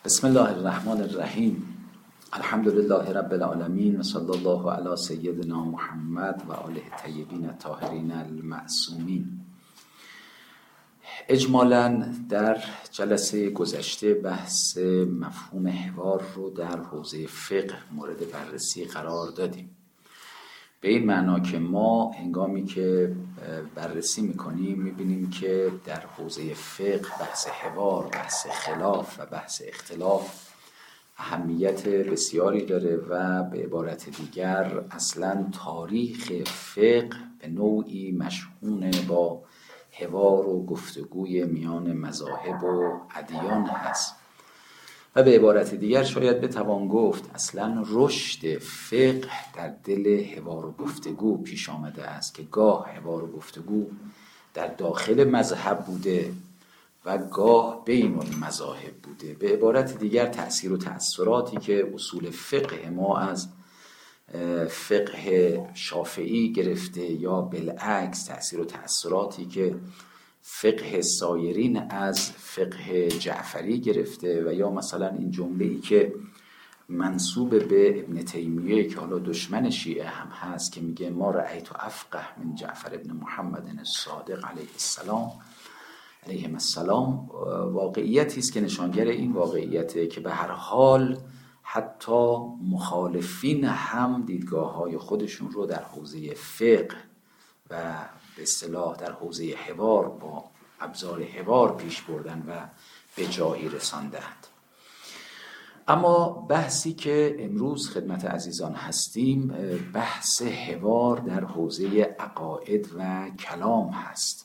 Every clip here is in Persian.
بسم الله الرحمن الرحیم. الحمد لله رب العالمین و صلی الله علی سیدنا محمد و آله الطیبین الطاهرین المعصومین. اجمالاً در جلسه گذشته بحث مفهوم حوار رو در حوزه فقه مورد بررسی قرار دادیم، به این معنا که ما هنگامی که بررسی میکنیم میبینیم که در حوزه فقه بحث حوار، بحث خلاف و بحث اختلاف اهمیت بسیاری داره و به عبارت دیگر اصلا تاریخ فقه به نوعی مشحون با حوار و گفتگوی میان مذاهب و ادیان هست و به عبارت دیگر شاید بتوان گفت اصلا رشد فقه در دل حوار و گفتگو پیش آمده است که گاه حوار و گفتگو در داخل مذهب بوده و گاه بین المذاهب بوده. به عبارت دیگر تأثیر و تأثیراتی که اصول فقه ما از فقه شافعی گرفته یا بالعکس تأثیر و تأثیراتی که فقه سایرین از فقه جعفری گرفته و یا مثلا این جمله‌ای که منسوب به ابن تیمیه که حالا دشمن شیعه هم هست که میگه ما رأیت افقه من جعفر ابن محمد الصادق علیه السلام، واقعیتی است که نشانگر این واقعیته که به هر حال حتی مخالفین هم دیدگاه‌های خودشون رو در حوزه فقه و به اصطلاح در حوزه حوار با ابزار حوار پیش بردن و به جایی رساندند. اما بحثی که امروز خدمت عزیزان هستیم بحث حوار در حوزه عقاید و کلام هست.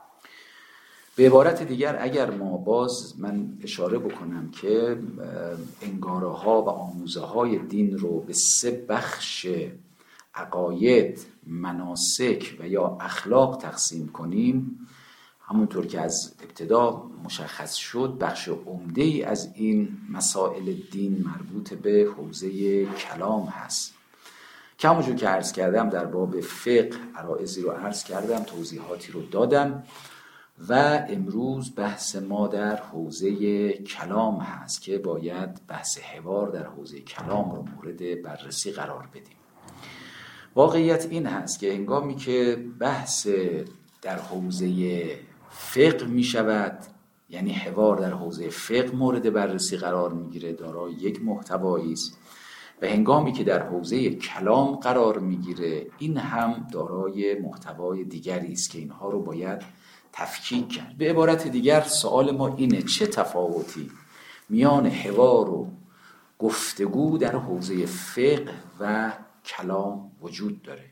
به عبارت دیگر اگر ما من اشاره بکنم که انگاره ها و آموزه های دین رو به 3 بخش عقاید، مناسک و یا اخلاق تقسیم کنیم، همونطور که از ابتدا مشخص شد بخش عمده‌ای از این مسائل دین مربوط به حوزه کلام هست که همونجور که عرض کردم در باب فقه عرائضی رو عرض کردم، توضیحاتی رو دادم و امروز بحث ما در حوزه کلام هست که باید بحث حوار در حوزه کلام رو مورد بررسی قرار بدیم. واقعیت این هست که هنگامی که بحث در حوزه فقه می شود، یعنی حوار در حوزه فقه مورد بررسی قرار می گیره، دارای یک محتوایی است، و هنگامی که در حوزه کلام قرار می گیره این هم دارای محتوای دیگری است که اینها رو باید تفکیک کرد. به عبارت دیگر سوال ما اینه: چه تفاوتی میان حوار و گفتگو در حوزه فقه و کلام وجود داره؟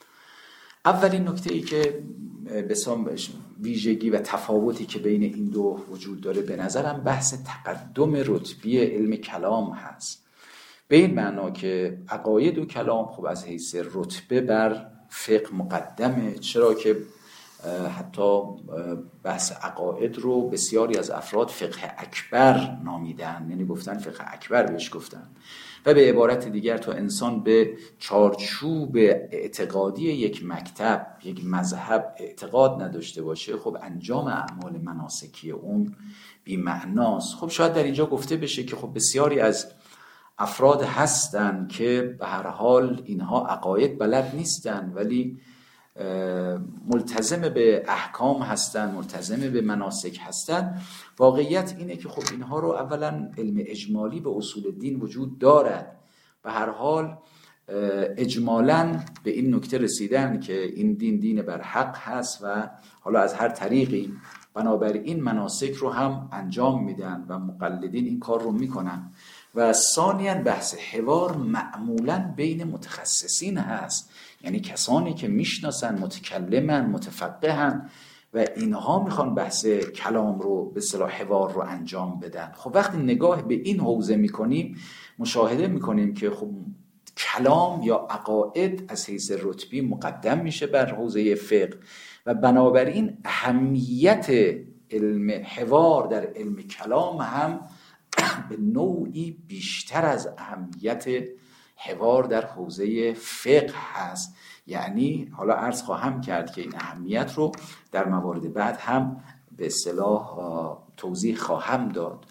اولین نکته‌ای که بسام ویژگی و تفاوتی که بین این دو وجود داره به نظرم بحث تقدم رتبی علم کلام هست، به این معنا که عقاید و کلام خب از حیث رتبه بر فقه مقدمه، چرا که حتی بحث عقاید رو بسیاری از افراد فقه اکبر نامیدن، یعنی گفتن فقه اکبر بهش گفتن، و به عبارت دیگر تا انسان به چارچوب اعتقادی یک مکتب، یک مذهب اعتقاد نداشته باشه خب انجام اعمال مناسکی اون بی معناست. خب شاید در اینجا گفته بشه که خب بسیاری از افراد هستن که به هر حال اینها عقاید بلد نیستن ولی ملتزم به احکام هستن، ملتزم به مناسک هستن. واقعیت اینه که خب اینها رو اولا علم اجمالی به اصول دین وجود دارد، به هر حال اجمالاً به این نکته رسیدن که این دین دین بر حق هست و حالا از هر طریقی بنابراین مناسک رو هم انجام میدن و مقلدین این کار رو میکنن. و ثانیاً بحث حوار معمولاً بین متخصصین هست، یعنی کسانی که میشناسن، متکلمن، متفقهن و اینها میخوان بحث کلام رو به اصطلاح حوار رو انجام بدن. خب وقتی نگاه به این حوزه میکنیم مشاهده میکنیم که خب کلام یا عقاید از حیث رتبی مقدم میشه بر حوزه فقه و بنابراین اهمیت علم حوار در علم کلام هم به نوعی بیشتر از اهمیت حوار در حوزه فقه هست. یعنی حالا عرض خواهم کرد که این اهمیت رو در موارد بعد هم به اصطلاح توضیح خواهم داد.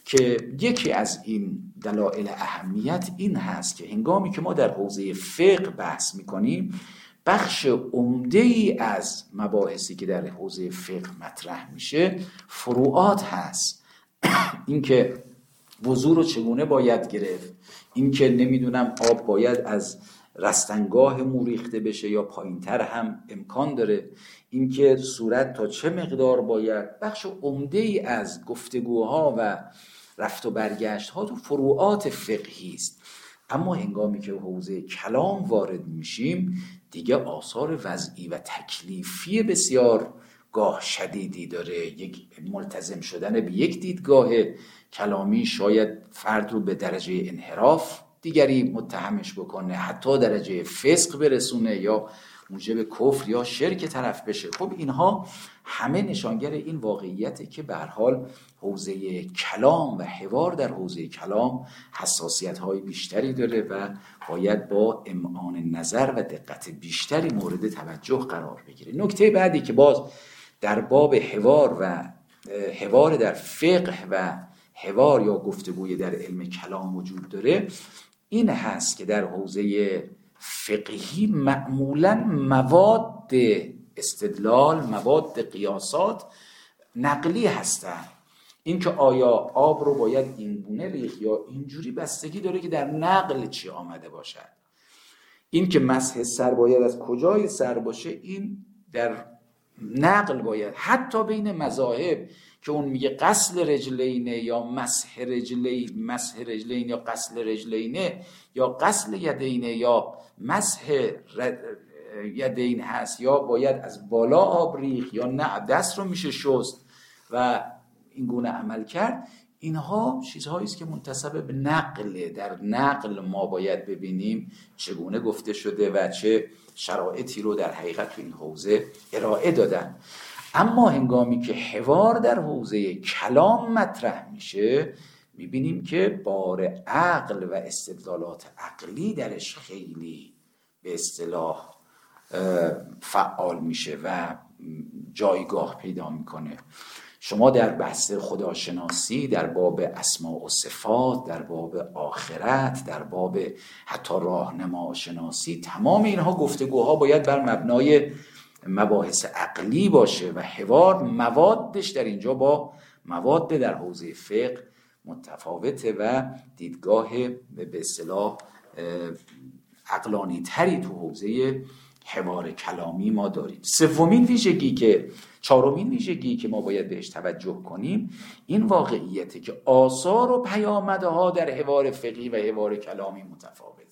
که یکی از این دلایل اهمیت این هست که هنگامی که ما در حوزه فقه بحث میکنیم، بخش عمده‌ای از مباحثی که در حوزه فقه مطرح میشه فروعات هست. اینکه وضو رو چگونه باید گرفت، اینکه نمیدونم آب باید از رستنگاه مو ریخته بشه یا پایینتر هم امکان داره، اینکه صورت تا چه مقدار باید. بخش عمده‌ای از گفتگوها و رفت و برگشت ها تو فروعات فقهی است. اما هنگامی که حوزه کلام وارد میشیم دیگه آثار وضعی و تکلیفی بسیار گاه شدیدی داره. یک ملتزم شدن به یک دیدگاه کلامی شاید فرد رو به درجه انحراف دیگری متهمش بکنه، حتی درجه فسق برسونه یا موجب کفر یا شرک طرف بشه. خب اینها همه نشانگر این واقعیته که به هر حال حوزه کلام و حوار در حوزه کلام حساسیت‌های بیشتری داره و باید با امعان نظر و دقت بیشتری مورد توجه قرار بگیره. نکته بعدی که باز در باب حوار و حوار در فقه و حوار یا گفتگوی در علم کلام وجود داره این هست که در حوزه فقهی معمولاً مواد استدلال، مواد قیاسات نقلی هستند. این که آیا آب رو باید این گونه ریخت یا اینجوری بستگی داره که در نقل چی آمده باشد. این که مسح سر باید از کجای سر باشه این در نقل باید. حتی بین مذاهب که اون میگه غسل رجلینه یا مسح رجلین یا غسل رجلینه یا غسل یدینه یا مسح یدین هست، یا باید از بالا آب ریخت یا نه دست رو میشه شست و این گونه عمل کرد، اینها چیزهایی است که منتسب به نقله. در نقل ما باید ببینیم چگونه گفته شده و چه شرایطی رو در حقیقت تو این حوزه ارائه دادن. اما هنگامی که حوار در حوزه کلام مطرح میشه میبینیم که بار عقل و استدلالات عقلی درش خیلی به اصطلاح فعال میشه و جایگاه پیدا میکنه. شما در بحث خداشناسی، در باب اسماء و صفات، در باب آخرت، در باب حتی راهنما شناسی، تمام اینها گفتگوها باید بر مبنای مباحث عقلی باشه و حوار موادش در اینجا با مواد در حوزه فقه متفاوته و دیدگاه به اصطلاح عقلانی تری تو حوزه حوار کلامی ما داریم. چهارمین ویژگی که ما باید بهش توجه کنیم این واقعیته که آثار و پیامدها در حوار فقهی و حوار کلامی متفاوته.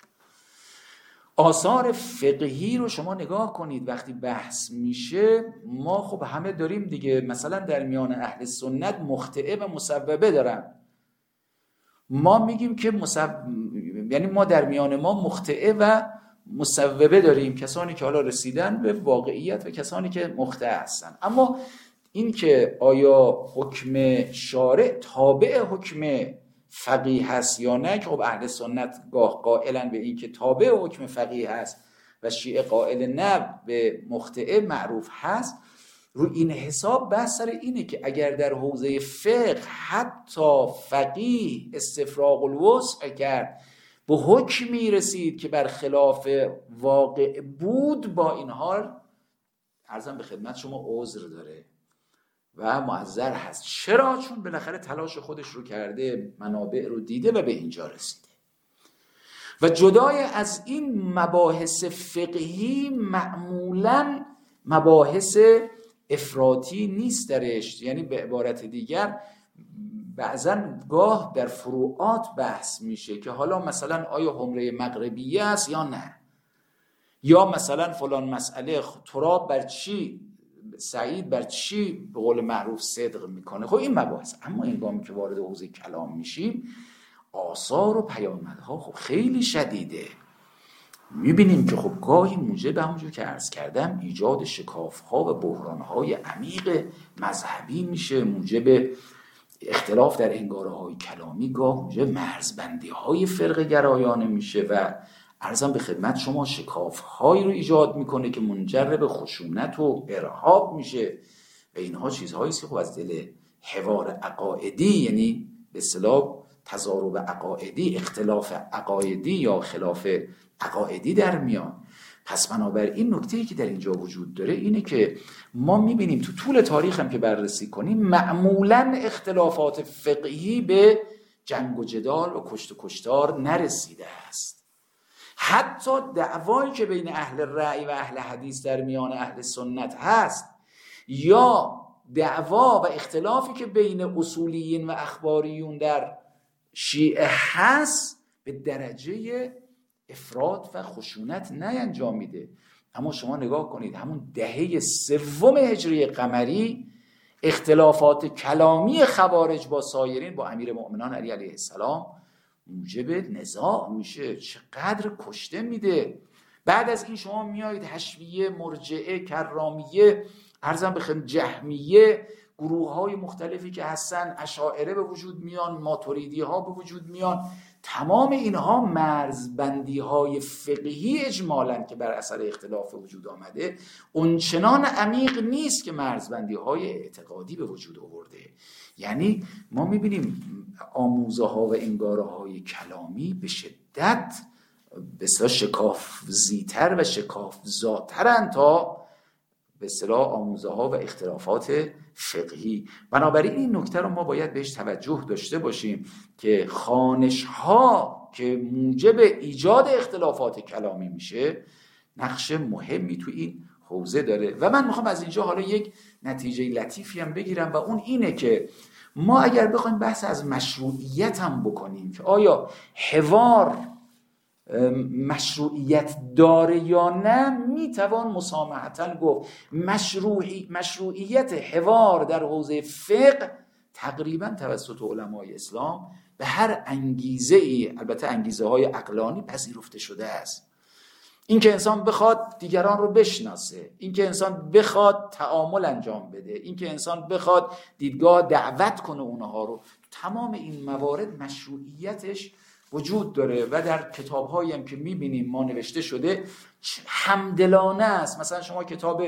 آثار فقهی رو شما نگاه کنید وقتی بحث میشه، ما خب همه داریم دیگه، مثلا در میان اهل سنت مخطئه و مصوبه دارن. ما میگیم که یعنی ما در میان ما مخطئه و مصوبه داریم، کسانی که حالا رسیدن به واقعیت و کسانی که مخطئ هستن. اما این که آیا حکم شارع تابع حکم فقیه هست یا نه، که خب اهل سنت گاه قائلن به این که تابع حکم فقیه هست و شیعه قائل نه به مخطئ معروف هست، رو این حساب بحث سر اینه که اگر در حوزه فقه حتی فقیه استفراغ الوسع کرد به حکمی رسید که بر خلاف واقع بود، با این حال عرضم به خدمت شما عذر داره و معذر هست. چرا؟ چون بالاخره تلاش خودش رو کرده، منابع رو دیده و به اینجا رسیده. و جدای از این مباحث فقهی معمولاً مباحث افراطی نیست درش، یعنی به عبارت دیگر بعضاً گاه در فروعات بحث میشه که حالا مثلا آیا حمره مغربیه است یا نه، یا مثلا فلان مسئله تراب بر چی، سعید بر چی به قول معروف صدق میکنه. خب این مباحث. اما هنگامی که وارد حوزه کلام میشیم آثار و پیامدها خب خیلی شدیده. میبینیم که خب گاهی موجب همونجور که عرض کردم ایجاد شکافها و بحرانهای عمیق مذهبی میشه، موجب اختلاف در انگاره‌های کلامی، گاه موجب مرزبندی‌های فرقه گرایانه میشه و عرضم به خدمت شما شکاف‌هایی رو ایجاد میکنه که منجر به خشونت و ارهاب میشه و اینها چیزهایی است که خب از دل حوار عقائدی، یعنی به اصطلاح تضارب عقائدی، اختلاف عقایدی یا خلاف عقایدی در میاد. پس بنابراین نکته‌ای که در اینجا وجود داره اینه که ما میبینیم تو طول تاریخ هم که بررسی کنیم معمولاً اختلافات فقهی به جنگ و جدال و کشت و کشتار نرسیده است. حتی دعوایی که بین اهل رأی و اهل حدیث در میان اهل سنت هست یا دعوا و اختلافی که بین اصولیین و اخباریون در شیعه هست به درجه افراط و خشونت نینجام میده. اما شما نگاه کنید همون دهه سوم هجری قمری اختلافات کلامی خوارج با سایرین، با امیرالمؤمنین علی علیه السلام موجب نزاع میشه، چقدر کشته میده. بعد از این شما میایید حشویه، مرجعه، کرامیه، عرضم بخیر جهمیه، گروه های مختلفی که هستن، اشاعره به وجود میان، ماتریدی ها به وجود میان. تمام اینها مرزبندی های فقهی اجمالاً که بر اثر اختلاف وجود آمده اونچنان عمیق نیست که مرزبندی های اعتقادی به وجود آورده. یعنی ما میبینیم آموزه ها و انگاره های کلامی به شدت بسیار شکافزیتر و شکافزاترن تا به اصطلاح آموزه ها و اختلافات فقهی. بنابراین این نکته رو ما باید بهش توجه داشته باشیم که خوانش ها که موجب ایجاد اختلافات کلامی میشه نقش مهمی تو این حوزه داره. و من میخوام از اینجا حالا یک نتیجه لطیفی هم بگیرم و اون اینه که ما اگر بخوایم بحث از مشروعیت هم بکنیم که آیا حوار مشروعیت داره یا نه، میتوان مسامحتاً گفت مشروعیت حوار در حوزه فقه تقریباً توسط علمای اسلام به هر انگیزه ای، البته انگیزه های عقلانی، پذیرفته شده است. این که انسان بخواد دیگران رو بشناسه، این که انسان بخواد تعامل انجام بده، این که انسان بخواد دیدگاه دعوت کنه اونها رو، تمام این موارد مشروعیتش وجود داره و در کتاب‌هایی هم که می‌بینیم ما نوشته شده همدلانه است. مثلا شما کتاب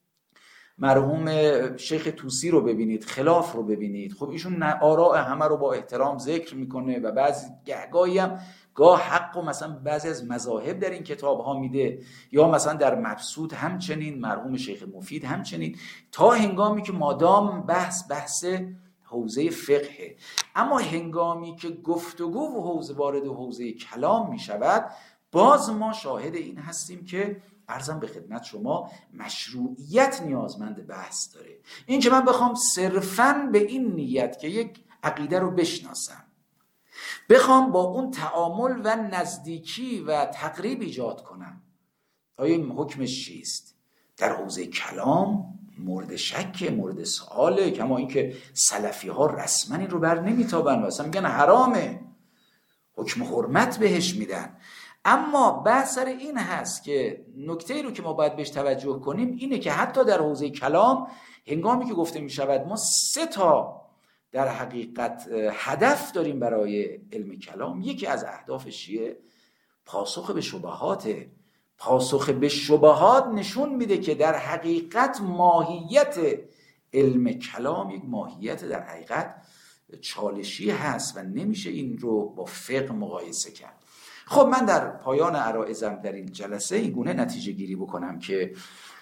مرحوم شیخ طوسی رو ببینید، خلاف رو ببینید، خب ایشون آراء همه رو با احترام ذکر میکنه و بعضی گاهی هم حق و مثلا بعضی از مذاهب در این کتاب‌ها میده، یا مثلا در مبسوط همچنین، مرحوم شیخ مفید همچنین، تا هنگامی که مادام بحث حوزه فقه. اما هنگامی که گفتگو و حوزه وارد حوزه کلام می شود، باز ما شاهد این هستیم که عرضم به خدمت شما مشروعیت نیازمند بحث داره. این که من بخوام صرفاً به این نیت که یک عقیده رو بشناسم، بخوام با اون تعامل و نزدیکی و تقریب ایجاد کنم، آیا این حکمش چیست؟ در حوزه کلام مورد شک، مورد سواله. کما اینکه سلفی ها رسما این رو بر نمیتابن و اصلا میگن حرامه، حکم حرمت بهش میدن. اما بحث سر این هست که نکته رو که ما باید بهش توجه کنیم اینه که حتی در حوزه کلام هنگامی که گفته میشود ما 3 تا در حقیقت هدف داریم برای علم کلام، یکی از اهداف شیعه پاسخ به شبهاته. پاسخ به شبهات نشون میده که در حقیقت ماهیت علم کلام یک ماهیت در حقیقت چالشی هست و نمیشه این رو با فقه مقایسه کرد. خب من در پایان عرایضم در این جلسه این گونه نتیجه گیری بکنم که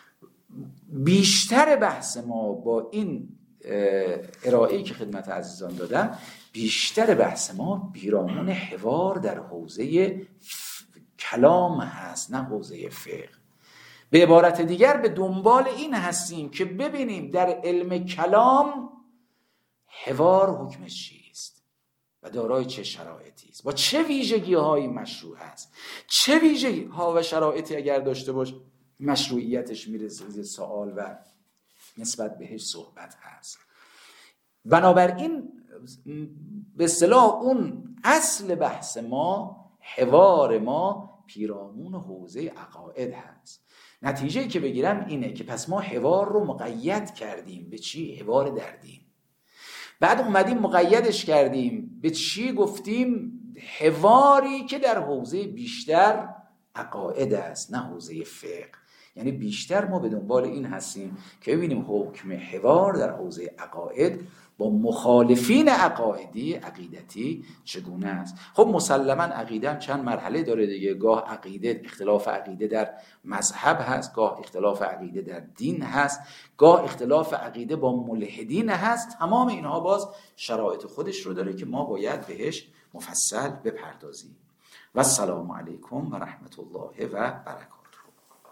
بیشتر بحث ما با این ارائه‌ای که خدمت عزیزان دادم، بیشتر بحث ما پیرامون حوار در حوزه کلام هست، نه حوزه فقه. به عبارت دیگر به دنبال این هستیم که ببینیم در علم کلام حوار حکمش چیست و دارای چه شرایطی است، با چه ویژگی هایی مشروع است، چه ویژگی ها و شرایطی اگر داشته باشه مشروعیتش میرسه سوال و نسبت بهش صحبت هست. بنابراین به اصطلاح اون اصل بحث ما، حوار ما پیرامون حوزه عقاید هست. نتیجه‌ای که بگیرم اینه که پس ما حوار رو مقید کردیم به چی؟ حوار در دین. بعد اومدیم مقیدش کردیم به چی؟ گفتیم حواری که در حوزه بیشتر عقاید است، نه حوزه فقه. یعنی بیشتر ما به دنبال این هستیم که ببینیم حکم حوار در حوزه عقاید با مخالفین عقیدتی چگونه است. خب مسلما عقیده هم چند مرحله داره دیگه. گاه عقیده، اختلاف عقیده در مذهب هست، گاه اختلاف عقیده در دین هست، گاه اختلاف عقیده با ملحدین هست. تمام اینها باز شرایط خودش رو داره که ما باید بهش مفصل بپردازیم. و السلام علیکم و رحمت الله و برکاته.